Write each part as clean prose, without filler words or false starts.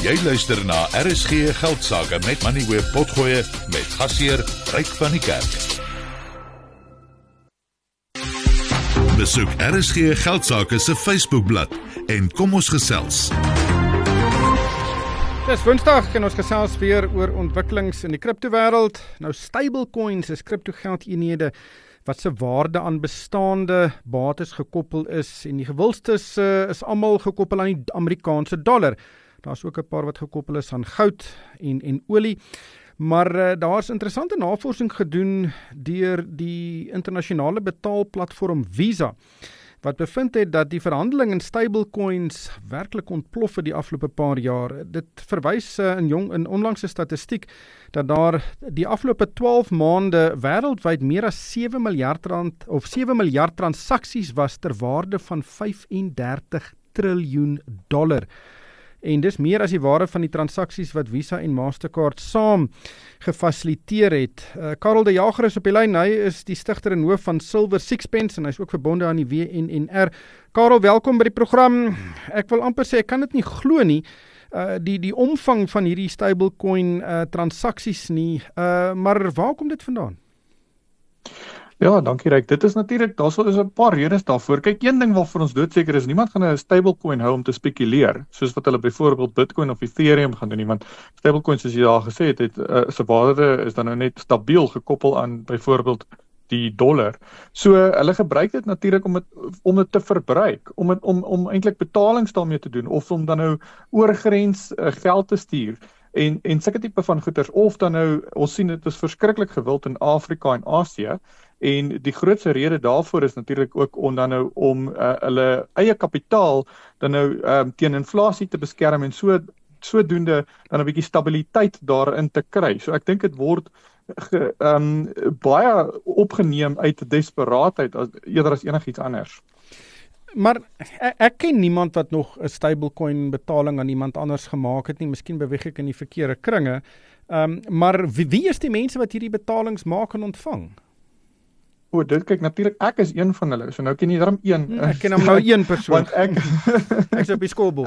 Jy luister na RSG Geldsaake met Moneyweb Potgoe met gasheer Ryk van die Kerk. Besoek RSG Geldsaake se Facebookblad en kom ons gesels. Dis Woensdag en ons gesels weer oor ontwikkelings in die kriptowêreld. Nou stablecoins is kriptogeldeenhede wat se waarde aan bestaande bates gekoppel is en die gewilstes is almal gekoppel aan die Amerikaanse dollar. Daar's ook 'n paar wat gekoppel is aan goud en olie. Maar daar's interessante navorsing gedoen deur die internasionale betaalplatform Visa, wat bevind het dat die verhandeling in stablecoins werklik ontplof het die afgelope paar jaar. Dit verwys in onlangse statistiek dat daar die afgelope 12 maande wêreldwyd meer as 7 miljard rand of 7 miljard transaksies was ter waarde van 35 triljoen dollar. En dis meer as die waarde van die transaksies wat Visa en Mastercard saam gefasiliteer het. Karel de Jager is op die lyn. Hy is die stigter en hoof van Silver Sixpence en hy is ook verbonde aan die WNNR. Karel, welkom by die program. Ek wil amper sê, ek kan dit nie glo nie, die omvang van hierdie stablecoin transaksies nie, maar waar kom dit vandaan? Ja, dankie Ryk. Dit is natuurlik, daar is 'n paar redes daarvoor. Kyk, een ding waarvoor ons doodseker is, niemand gaan 'n stablecoin hou om te spekuleer, soos wat hulle byvoorbeeld Bitcoin of Ethereum gaan doen nie, want stablecoins, soos jy daar gesê het, se waarde is dan nou net stabiel gekoppel aan byvoorbeeld die dollar. So hulle gebruik dit natuurlik om dit te verbruik, om eintlik betalings daarmee te doen, of om dan nou oorgrens geld te stuur. En sulke tipe van goeders, of dan nou, ons sien dit is verskriklik gewild in Afrika en Asië, en die grootste rede daarvoor is natuurlik ook om hulle eie kapitaal dan nou teen inflasie te beskerm en sodoende dan 'n bietjie stabiliteit daarin te kry. So ek dink dit word baie opgeneem uit desperaatheid eerder as enigiets anders. Maar ek ken niemand wat nog 'n stablecoin betaling aan iemand anders gemaak het nie. Miskien beweeg ek in die verkeerde kringe. Maar wie is die mense wat hierdie betalings maak en ontvang? Dit kyk natuurlik, ek is een van hulle. So nou ken jy daarom een. Ek ken hom nou een persoon. Want ek is op die skoolbord.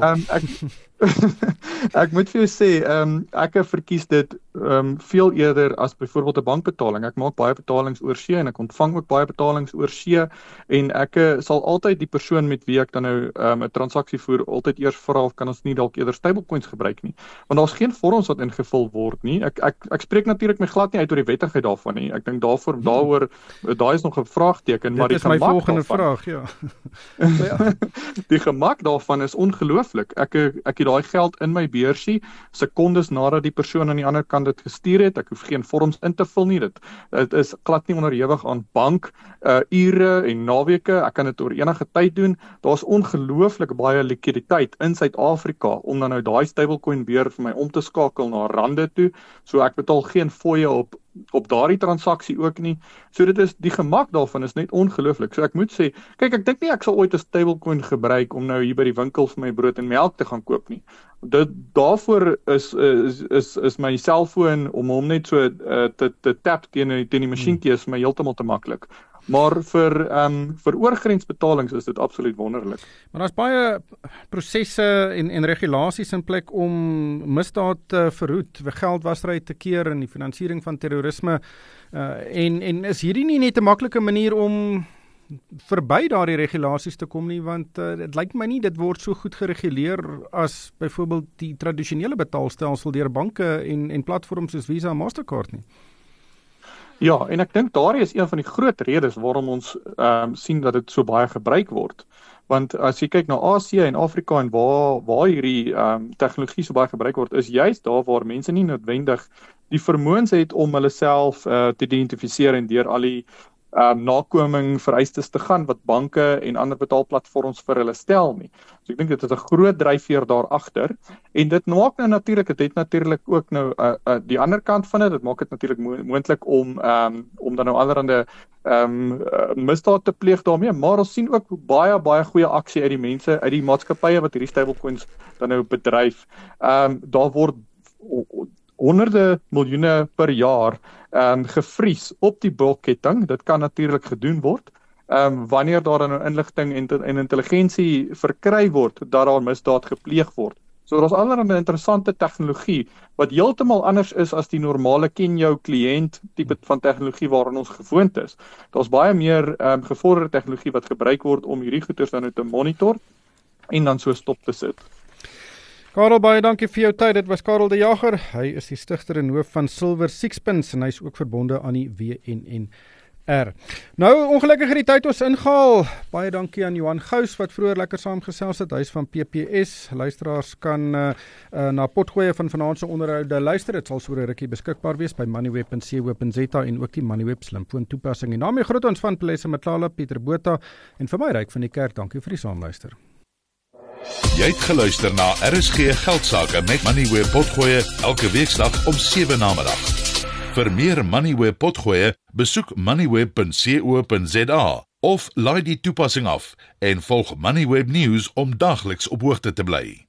Ek moet vir jou sê, ek verkies dit veel eerder as byvoorbeeld 'n bankbetaling. Ek maak baie betalings oor see en ek ontvang ook baie betalings oor see, en ek sal altyd die persoon met wie ek dan nou 'n transaksie voer altyd eers vra of kan ons nie dalk eerder stablecoins gebruik nie. Want daar's geen vorms wat ingevul word nie. Ek spreek natuurlik my glad nie uit oor die wettigheid daarvan nie. Ek dink daaroor daai is nog 'n vraagteken, maar die gemak my volgende vraag, ja. Die gemak daarvan is ongelooflik. Ek het daai geld in my beursie sekondes nadat die persoon aan die ander kant dit gestuur het. Ek hoef geen vorms in te vul nie. Dit is glad nie onderhewig aan bank ure en naweke. Ek kan dit oor enige tyd doen. Daar's ongelooflik baie likwiditeit in Suid-Afrika om dan nou daai stablecoin weer vir my om te skakel na rande toe. So ek betaal geen fooie op daardie transaksie ook nie. So dit is, die gemak daarvan is net ongelooflik. So ek moet sê, kyk, ek dink nie ek sal ooit 'n stablecoin gebruik om nou hier by die winkel vir my brood en melk te gaan koop nie. Daarvoor is my selfoon om hom net so te tap teen die masjienkie is my heeltemal te maklik. Maar vir oorgrensbetalings is dit absoluut wonderlik. Maar daar's baie prosesse en regulasies in plek om misdaad te verhoed, geldwasery te keer en die finansiering van terrorisme. En is hierdie nie net 'n maklike manier om verby daardie regulasies te kom nie, want dit lyk my nie dit word so goed gereguleer as byvoorbeeld die tradisionele betaalstelsel deur banke en platforms soos Visa en Mastercard nie. Ja, en ek dink daardie is een van die groot redes waarom ons sien dat dit so baie gebruik word. Want as jy kyk na Asië en Afrika en waar hierdie tegnologie so baie gebruik word, is juist daar waar mense nie noodwendig die vermoëns het om hulle self te identifiseer en deur al die nakoming vereistes te gaan wat banke en ander betaalplatforms vir hulle stel nie. So ek dink dit is 'n groot dryfveer daar agter, en dit maak nou natuurlik, dit het natuurlik ook nou die ander kant van dit maak dit natuurlik moontlik om dan nou allerhande misdaad te pleeg daarmee, maar ons sien ook baie goeie aksie uit die mense, uit die maatskappye wat hierdie stablecoins dan nou bedryf. Daar word honderde miljoene per jaar gevries op die blokketting. Dit kan natuurlik gedoen word wanneer daar nou inligting en intelligensie verkry word dat daar misdaad gepleeg word. So daar's allerlei interessante tegnologie wat heeltemal anders is as die normale ken jou kliënt tipe van tegnologie waaraan ons gewoond is. Daar's baie meer gevorderde tegnologie wat gebruik word om hierdie goeders dan te monitor en dan so stop te sit. Karel, baie dankie vir jou tyd. Dit was Karel de Jager. Hy is die stigter en hoof van Silver Sixpence en hy is ook verbonde aan die WNNR. Nou, ongelukkig het die tyd ons ingehaal. Baie dankie aan Johan Gous wat vroeër lekker saamgesels het. Hy is van PPS. Luisteraars kan na potgoeie van vanaand se onderhoude luister. Dit sal so 'n rukkie beskikbaar wees by moneyweb.co.za en ook die Moneyweb slimfoon toepassing. En daarmee groet ons van Pelese Matlala, Pieter Botha en vir my Ryk van die Kerk. Dankie vir die saamluister. Jy het geluister na RSG Geldsaake met Moneyweb Potgoeie elke weeksdag om 7 namiddag. Vir meer Moneyweb Potgoeie, besoek moneyweb.co.za of laai die toepassing af en volg Moneyweb News om dagliks op hoogte te bly.